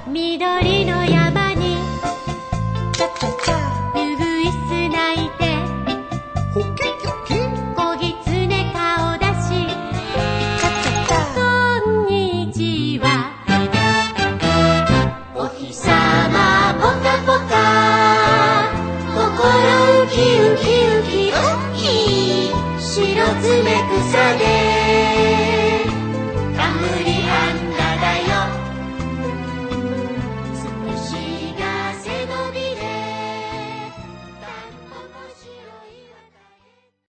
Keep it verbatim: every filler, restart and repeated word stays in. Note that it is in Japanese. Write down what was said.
緑の山にウグイス鳴いてホッケーキョッケー子狐顔出しこんにちはお日さまぽかぽか心ウキウキウキウキ白爪草で